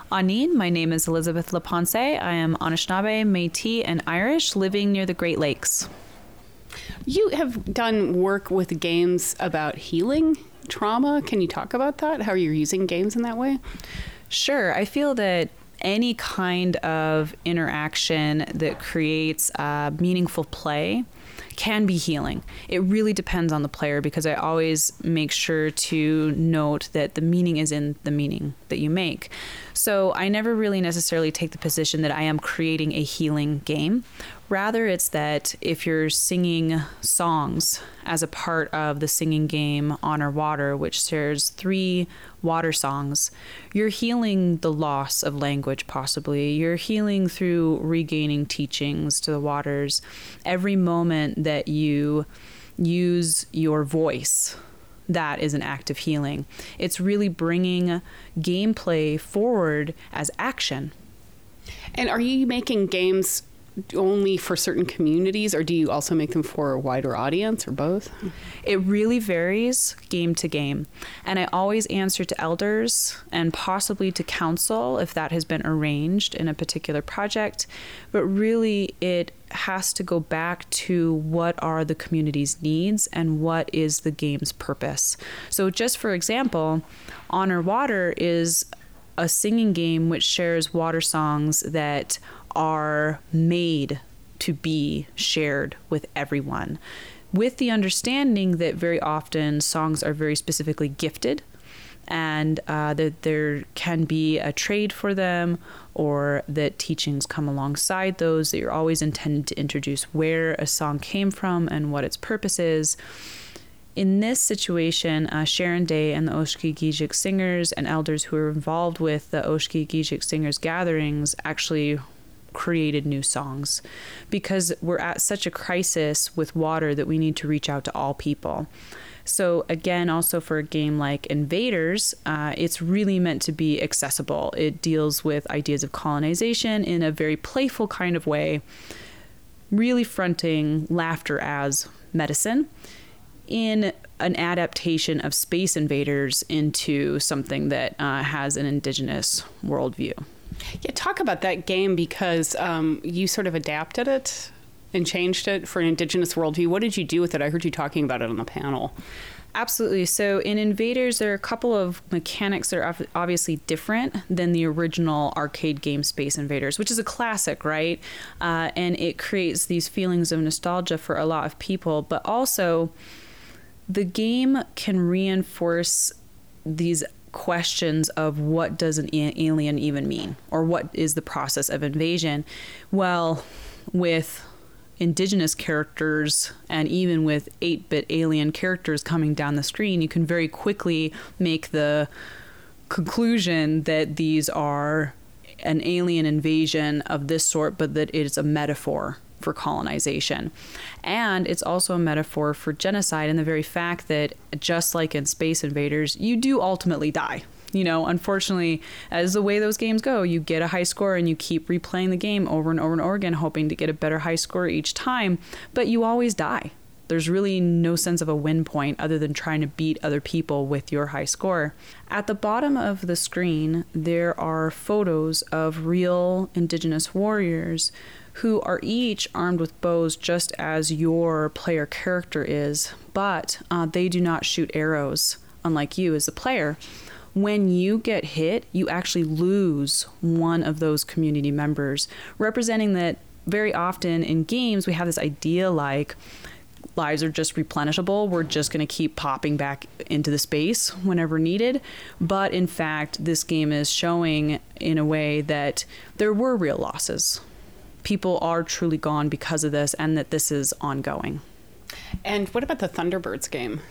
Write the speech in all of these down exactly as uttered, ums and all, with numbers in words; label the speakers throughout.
Speaker 1: Anin, my name is Elizabeth LaPonce. I am Anishinaabe, Métis, and Irish, living near the Great Lakes.
Speaker 2: You have done work with games about healing trauma. Can you talk about that? How you're using games in that way?
Speaker 1: Sure. I feel that any kind of interaction that creates uh, meaningful play can be healing. It really depends on the player, because I always make sure to note that the meaning is in the meaning that you make. So I never really necessarily take the position that I am creating a healing game. Rather, it's that if you're singing songs as a part of the singing game Honor Water, which shares three water songs, you're healing the loss of language, possibly. You're healing through regaining teachings to the waters. Every moment that you use your voice, that is an act of healing. It's really bringing gameplay forward as action.
Speaker 2: And are you making games only for certain communities, or do you also make them for a wider audience, or both?
Speaker 1: It really varies game to game. And I always answer to elders and possibly to council if that has been arranged in a particular project. But really, it has to go back to what are the community's needs and what is the game's purpose. So just for example, Honor Water is a singing game which shares water songs that are made to be shared with everyone, with the understanding that very often songs are very specifically gifted, and uh, that there can be a trade for them, or that teachings come alongside those, that you're always intended to introduce where a song came from and what its purpose is. In this situation, uh, Sharon Day and the Oshkosh singers and elders who are involved with the Oshkosh singers gatherings actually created new songs, because we're at such a crisis with water that we need to reach out to all people. So again, also for a game like Invaders, uh, it's really meant to be accessible. It deals with ideas of colonization in a very playful kind of way, really fronting laughter as medicine, in an adaptation of Space Invaders into something that uh, has an Indigenous worldview.
Speaker 2: Yeah, talk about that game, because um, you sort of adapted it and changed it for an Indigenous worldview. What did you do with it? I heard you talking about it on the panel.
Speaker 1: Absolutely. So in Invaders, there are a couple of mechanics that are obviously different than the original arcade game Space Invaders, which is a classic, right? Uh, and it creates these feelings of nostalgia for a lot of people, but also the game can reinforce these questions of what does an alien even mean, or what is the process of invasion. Well, with Indigenous characters and even with eight-bit alien characters coming down the screen, you can very quickly make the conclusion that these are an alien invasion of this sort, but that it is a metaphor for colonization. And it's also a metaphor for genocide, in the very fact that, just like in Space Invaders, you do ultimately die. You know, unfortunately, as the way those games go, you get a high score and you keep replaying the game over and over and over again, hoping to get a better high score each time, but you always die. There's really no sense of a win point other than trying to beat other people with your high score. At the bottom of the screen, there are photos of real Indigenous warriors who are each armed with bows, just as your player character is, but uh, they do not shoot arrows, unlike you as a player. When you get hit, you actually lose one of those community members, representing that very often in games we have this idea like lives are just replenishable. We're just going to keep popping back into the space whenever needed. But in fact, this game is showing in a way that there were real losses. People are truly gone because of this, and that this is ongoing.
Speaker 2: And what about the Thunderbirds game?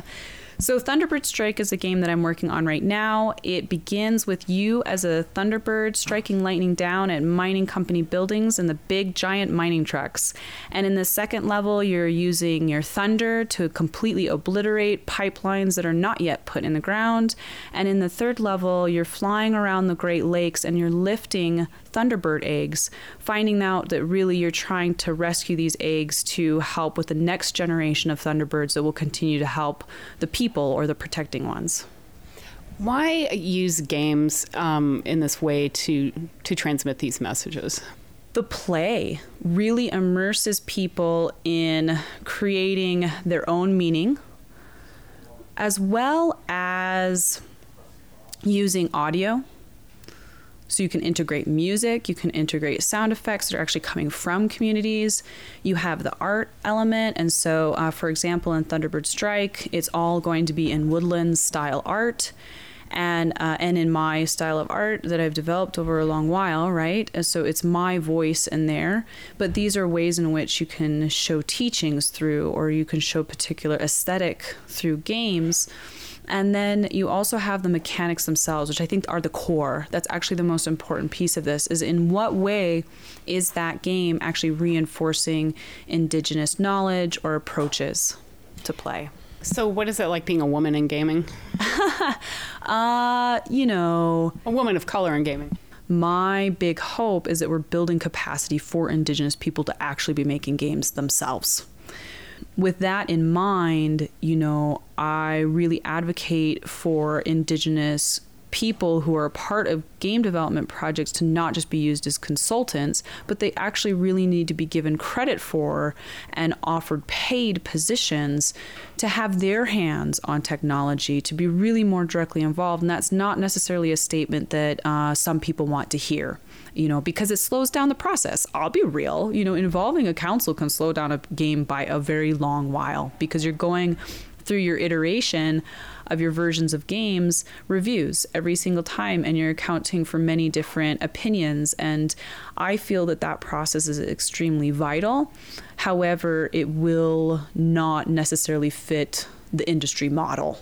Speaker 1: So Thunderbird Strike is a game that I'm working on right now. It begins with you as a Thunderbird striking lightning down at mining company buildings in the big giant mining trucks. And in the second level, you're using your thunder to completely obliterate pipelines that are not yet put in the ground. And in the third level, you're flying around the Great Lakes and you're lifting Thunderbird eggs, finding out that really you're trying to rescue these eggs to help with the next generation of Thunderbirds that will continue to help the people or the protecting ones.
Speaker 2: Why use games um, in this way to to transmit these messages?
Speaker 1: The play really immerses people in creating their own meaning, as well as using audio. So you can integrate music, you can integrate sound effects that are actually coming from communities. You have the art element. And so, uh, for example, in Thunderbird Strike, it's all going to be in woodland style art. And uh, and in my style of art that I've developed over a long while, right? And so it's my voice in there. But these are ways in which you can show teachings through, or you can show particular aesthetic through games. And then you also have the mechanics themselves, which I think are the core. That's actually the most important piece of this, is in what way is that game actually reinforcing Indigenous knowledge or approaches to play?
Speaker 2: So what is it like being a woman in gaming?
Speaker 1: uh, you know...
Speaker 2: A woman of color in gaming.
Speaker 1: My big hope is that we're building capacity for Indigenous people to actually be making games themselves. With that in mind, you know, I really advocate for Indigenous people who are a part of game development projects to not just be used as consultants, but they actually really need to be given credit for and offered paid positions to have their hands on technology, to be really more directly involved. And that's not necessarily a statement that uh, some people want to hear, you know, because it slows down the process. I'll be real, you know, involving a council can slow down a game by a very long while, because you're going through your iteration of your versions of games reviews every single time, and you're accounting for many different opinions. And I feel that that process is extremely vital. However, it will not necessarily fit the industry model.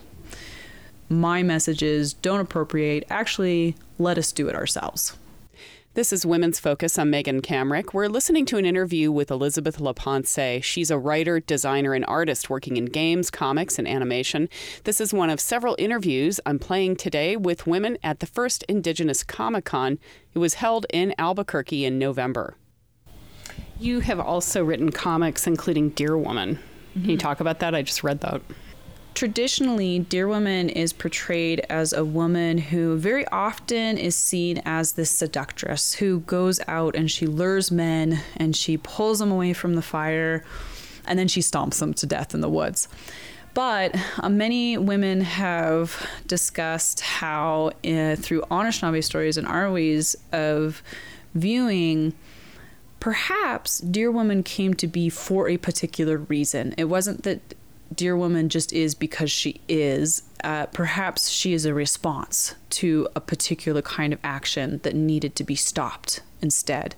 Speaker 1: My message is don't appropriate, actually let us do it ourselves.
Speaker 2: This is Women's Focus. I'm Megan Kamrick. We're listening to an interview with Elizabeth LaPonce. She's a writer, designer, and artist working in games, comics, and animation. This is one of several interviews I'm playing today with women at the first Indigenous Comic-Con. It was held in Albuquerque in November. You have also written comics, including Deer Woman. Mm-hmm. Can you talk about that? I just read that.
Speaker 1: Traditionally, Deer Woman is portrayed as a woman who very often is seen as this seductress who goes out and she lures men and she pulls them away from the fire and then she stomps them to death in the woods. But uh, many women have discussed how uh, through Anishinaabe stories and our ways of viewing, perhaps Deer Woman came to be for a particular reason. It wasn't that Deer Woman just is because she is. Uh, perhaps she is a response to a particular kind of action that needed to be stopped instead.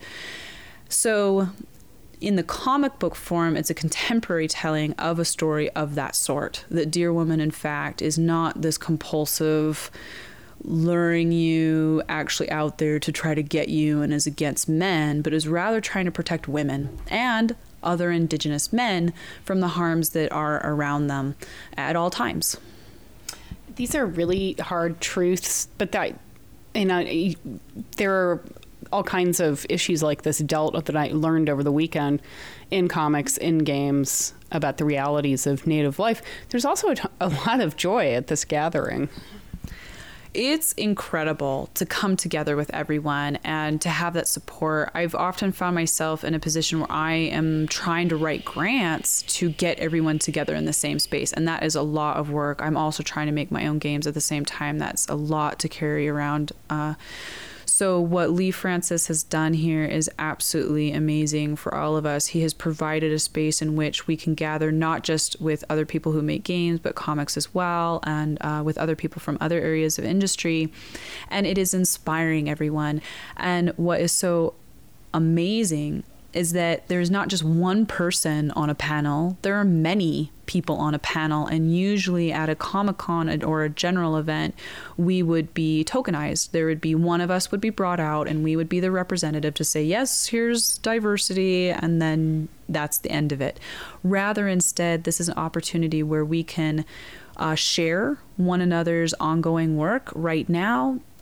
Speaker 1: So in the comic book form, it's a contemporary telling of a story of that sort. That Deer Woman, in fact, is not this compulsive, luring you actually out there to try to get you and is against men, but is rather trying to protect women and other Indigenous men from the harms that are around them at all times.
Speaker 2: These are really hard truths, but that, you know, there are all kinds of issues like this dealt that I learned over the weekend in comics, in games, about the realities of Native life. There's also a, t- a lot of joy at this gathering.
Speaker 1: It's incredible to come together with everyone and to have that support. I've often found myself in a position where I am trying to write grants to get everyone together in the same space. And that is a lot of work. I'm also trying to make my own games at the same time. That's a lot to carry around. Uh, So what Lee Francis has done here is absolutely amazing for all of us. He has provided a space in which we can gather not just with other people who make games, but comics as well, and uh, with other people from other areas of industry. And it is inspiring everyone. And what is so amazing is that there's not just one person on a panel, there are many people on a panel, and usually at a Comic-Con or a general event, we would be tokenized. There would be one of us would be brought out and we would be the representative to say, yes, here's diversity, and then that's the end of it. Rather, instead, this is an opportunity where we can uh, share one another's ongoing work. Right now,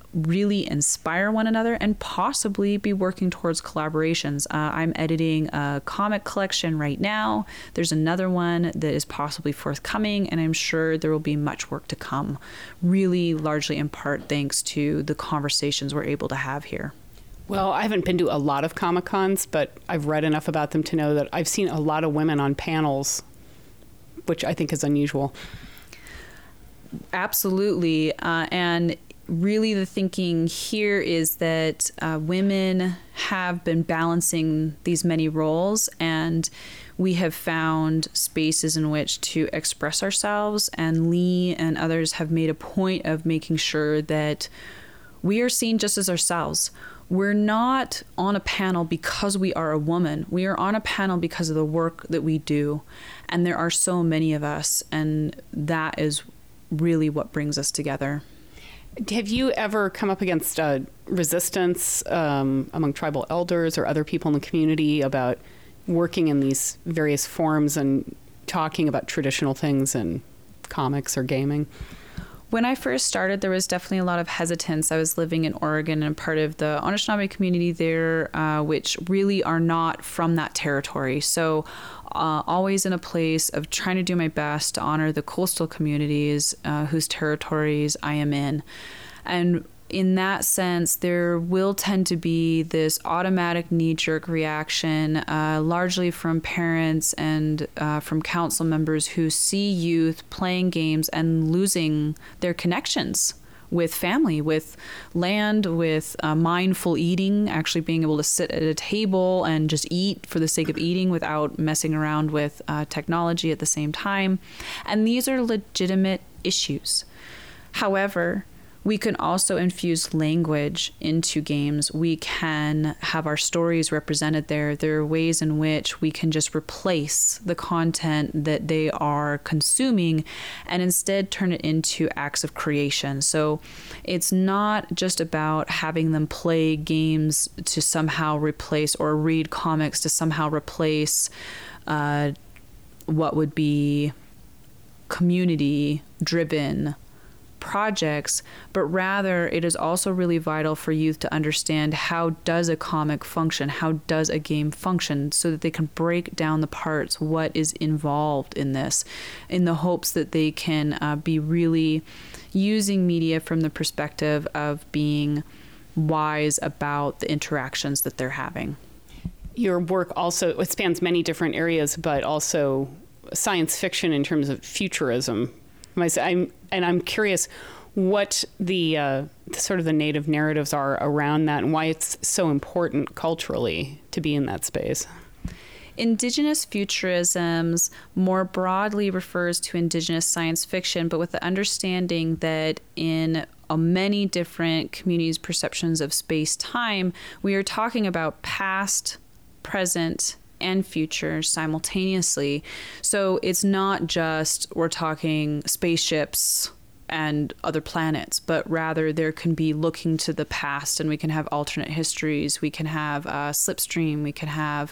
Speaker 1: really inspire one another and possibly be working towards collaborations. Uh, I'm editing a comic collection right now. There's another one that is possibly forthcoming, and I'm sure there will be much work to come, really largely in part thanks to the conversations we're able to have here.
Speaker 2: Well, I haven't been to a lot of Comic-Cons, but I've read enough about them to know that I've seen a lot of women on panels, which I think is unusual.
Speaker 1: Absolutely. Uh, and really the thinking here is that uh, women have been balancing these many roles, and we have found spaces in which to express ourselves, and Lee and others have made a point of making sure that we are seen just as ourselves. We're not on a panel because we are a woman. We are on a panel because of the work that we do, and there are so many of us, and that is really what brings us together.
Speaker 2: Have you ever come up against uh, resistance um, among tribal elders or other people in the community about working in these various forms and talking about traditional things in comics or gaming?
Speaker 1: When I first started, there was definitely a lot of hesitance. I was living in Oregon and part of the Anishinaabe community there, uh, which really are not from that territory. So uh, always in a place of trying to do my best to honor the coastal communities uh, whose territories I am in. And in that sense, there will tend to be this automatic knee-jerk reaction, uh, largely from parents and uh, from council members who see youth playing games and losing their connections with family, with land, with uh, mindful eating, actually being able to sit at a table and just eat for the sake of eating without messing around with uh, technology at the same time. And these are legitimate issues. However, we can also infuse language into games. We can have our stories represented there. There are ways in which we can just replace the content that they are consuming and instead turn it into acts of creation. So it's not just about having them play games to somehow replace or read comics to somehow replace uh, what would be community-driven projects, but rather it is also really vital for youth to understand how does a comic function, how does a game function, so that they can break down the parts, what is involved in this, in the hopes that they can uh, be really using media from the perspective of being wise about the interactions that they're having.
Speaker 2: Your work also, it spans many different areas, but also science fiction in terms of futurism. I'm, and I'm curious what the, uh, the sort of the native narratives are around that and why it's so important culturally to be in that space.
Speaker 1: Indigenous futurisms more broadly refers to indigenous science fiction, but with the understanding that in uh, many different communities' perceptions of space-time, we are talking about past, present, and future simultaneously. So it's not just we're talking spaceships and other planets, but rather there can be looking to the past, and we can have alternate histories. We can have a slipstream. We can have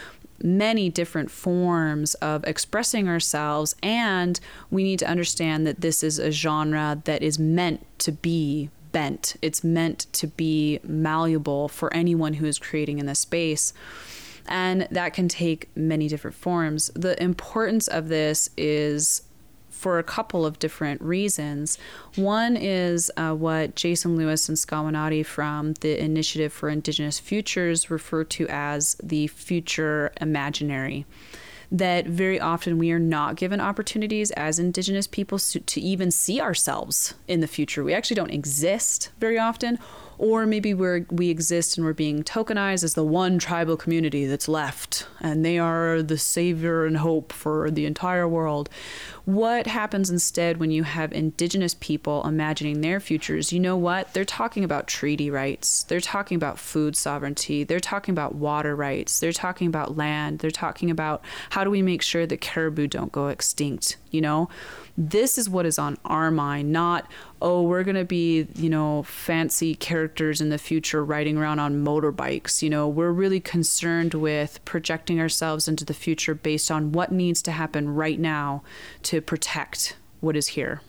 Speaker 1: many different forms of expressing ourselves, and we need to understand that this is a genre that is meant to be bent. It's meant to be malleable for anyone who is creating in this space. And that can take many different forms. The importance of this is for a couple of different reasons. One is uh, what Jason Lewis and Scaminati from the Initiative for Indigenous Futures refer to as the future imaginary. That very often we are not given opportunities as Indigenous people to even see ourselves in the future. We actually don't exist very often. Or maybe we're, we exist and we're being tokenized as the one tribal community that's left, and they are the savior and hope for the entire world. What happens instead when you have Indigenous people imagining their futures? You know what? They're talking about treaty rights. They're talking about food sovereignty. They're talking about water rights. They're talking about land. They're talking about how do we make sure that caribou don't go extinct, you know? This is what is on our mind, not, oh, we're going to be, you know, fancy characters in the future riding around on motorbikes. You know, we're really concerned with projecting ourselves into the future based on what needs to happen right now to protect what is here.